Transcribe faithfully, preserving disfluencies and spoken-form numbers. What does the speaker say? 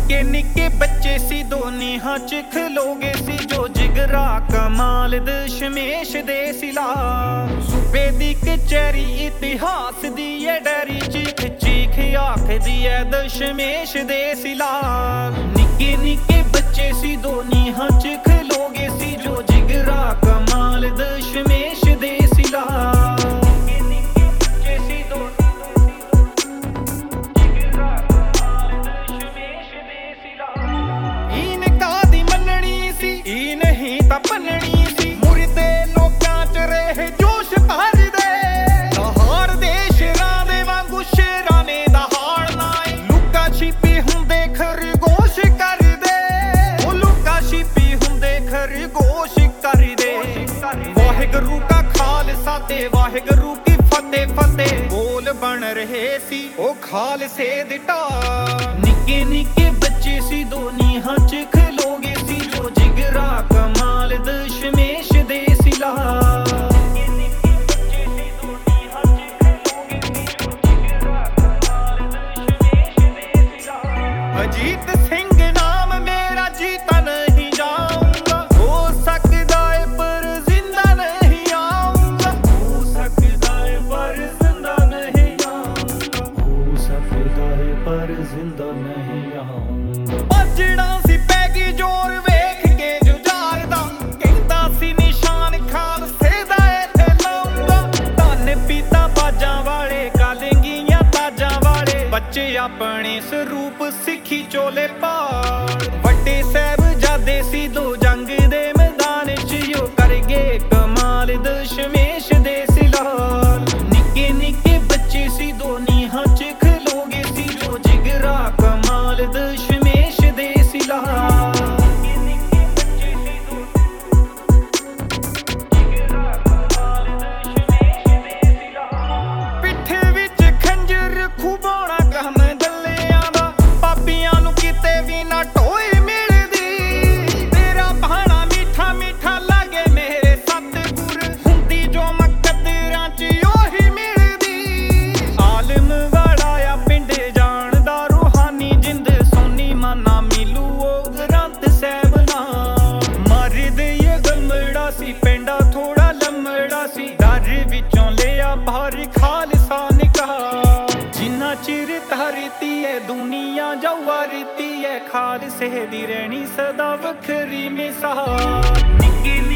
ਨਿੱਕੇ ਨਿੱਕੇ ਬੱਚੇ ਸੀ ਦੋ ਨੀਹਾਂ ਚ ਖਲੋਗੇ ਸੀ ਜੋ ਜਿਗਰਾ ਕਮਾਲ ਦਸ਼ਮੇਸ਼ ਦੇ ਸਿਲਾ ਸੂਬੇ ਦੀ ਕਚਹਿਰੀ ਇਤਿਹਾਸ ਦੀ ਏ ਡੈਰੀ ਚੀਖ ਚੀਖ ਆਖਦੀ ਐ ਦਸ਼ਮੇਸ਼ ਦੇ ਸਿਲਾ ਨਿੱਕੇ ਨਿੱਕੇ ਬੱਚੇ ਸੀ ਦੋ ਨੀਹਾਂ ਚ ਖਲੋਗੇ ਸੀ ਜੋ ਜਿਗਰਾ ਕਮਾਲ ਦਸ਼ਮੇਸ਼ ਦੇ ਸਿਲਾ ਭੰਨਣੀ ਸੀ ਮੁਰਦੇ ਲੋਕਾਂ ਚ ਰਹੇ ਜੋਸ਼ ਭਰਦੇ ਲਾਹੌਰ ਦੇ ਸ਼ੇਰਾਂ ਦੇ ਵਾਂਗੂ ਸ਼ੇਰਾਂ ਨੇ ਦਹਾੜਨਾ ਏ ਲੁਕਾ ਛਿਪੀ ਹੁੰਦੇ ਖਰਗੋਸ਼ ਕਰਦੇ ਉਹ ਲੁਕਾ ਛਿਪੀ ਹੁੰਦੇ ਖਰਗੋਸ਼ ਕਰਦੇ ਵਾਹਿਗੁਰੂ ਕਾ ਖਾਲਸਾ ਤੇ ਵਾਹਿਗੁਰੂ ਕੀ ਫਤਿਹ ਫਤਿਹ ਬੋਲ ਬਣ ਰਹੇ ਸੀ ਉਹ ਖਾਲਸੇ ਦੇ ਢਾਲ ਨਿੱਕੇ ਨਿੱਕੇ ਬੱਚੇ ਸੀ ਦੋ ਨੀਹਾਂ ਚ ਖਲੋਗੇ ਸੀ ਜੋ ਜਿਗਰਾ ਕਮਾਲ ਦਸ਼ਮੇਸ਼ ਦੇ ਸਿਲਾ ਅਜੀਤ ਸਿੰਘ ਨਾਮ ਮੇਰਾ ਜੀਤਾ ਨਹੀਂ ਜਾਊਂਗਾ ਹੋ ਸਕਦਾ ਏ ਪਰ ਜ਼ਿੰਦਾ ਨਹੀਂ ਆਊਂਗਾ ਹੋ ਸਕਦਾ ਏ ਪਰ ਜ਼ਿੰਦਾ ਨਹੀਂ ਆਊਂਗਾ ਹੋ ਸਕਦਾ ਏ ਪਰ ਜ਼ਿੰਦਾ ਨਹੀਂ ਆਊਂਗਾ ਭੱਜਣਾ ਸੀ ਪੈ ਗਈ ਜ਼ੋਰ ਵੇਖ ਕੇ ਜੁਝਾਰ ਦਾ ਕਹਿੰਦਾ ਸੀ ਨਿਸ਼ਾਨ ਖਾਲਸੇ ਦਾ ਇੱਥੇ ਲਾਊਂਗਾ ਧੰਨ ਪੀਤਾ ਬਾਜਾਂ ਵਾਲੇ ਕਾਲੰਗੀਆਂ ਤਾਜਾਂ ਵਾਲੇ ਬੱਚੇ ਆਪਣੇ ਸਰੂਪ ਸਿੱਖੀ ਚੋਲੇ ਪਾੜ ਵੱਡੇ ਸਾਹਿਬਜ਼ਾਦੇ ਸੀ ਦੋ ਜੰਗ ਦੇ ਮੈਦਾਨ ਚ ਜੋ ਕਰ ਗਏ ਕਮਾਲ ਦਸ਼ਮੇਸ਼ ਦੇ ਸਿਲਾਲ ਨਿੱਕੇ ਨਿੱਕੇ ਬੱਚੇ ਸੀ ਦੋ ਨੀਹਾਂ ਚ ਖਲੋਗੇ ਸੀ ਜੋ ਜਿਗਰਾ ਕਮਾਲ ਦਸ਼ਮੇਸ਼ ਦੇ ਸਿਲਾਲ ਪਿੱਠੇ ਵਿੱਚ ਖੰਜਰ ਖੁਬਾਉਣਾ ਕੰਮ ਦੱਲਿਆਂ ਦਾ ਪਾਪੀਆਂ ਨੂੰ ਕਿਤੇ ਵੀ ਨਾ ਢੋਏ ਮਿਲਦੀ ਤੇਰਾ ਬਹਾਨਾ ਮਿੱਠਾ ਮਿੱਠਾ ਲਾਗੇ ਮੇਰੇ ਸਤਿਗੁਰ ਹੁੰਦੀ ਜੋ ਮੁਕੱਦਰਾਂ ਚ ਉਹੀ ਮਿਲਦੀ ਆਲਮ ਵਾਲਾ ਆ ਪਿੰਡ ਜਾਣਦਾ ਰੂਹਾਨੀ ਜਿੰਦ ਸੋਨੀ ਮਾਨਾ ਮਿਲੂ ਉਹ ਗ੍ਰੰਥ ਸਾਹਿਬ ਨਾਲ ਮਰਦੇ ਇਹ ਗਲਮੜਾ ਸੀ ਪਿੰਡਾ ਥੋੜਾ ਲੰਮੜਾ ਸੀ ਦਰ ਵਿੱਚੋਂ ਲਿਆ ਬਾਹਰ ਖਾਲਸਾ ਨਿਕਾਹ ਜਿੰਨਾ ਚਿਰ ਧਰਤੀ ਏ ਦੁਨੀਆ ਜਵਾਰਤੀ ਏ ਖਾਲਸੇ ਦੀ ਰਹਿਣੀ ਸਦਾ ਵੱਖਰੀ ਮਿਸਾਲ ਨਿੱਕੀ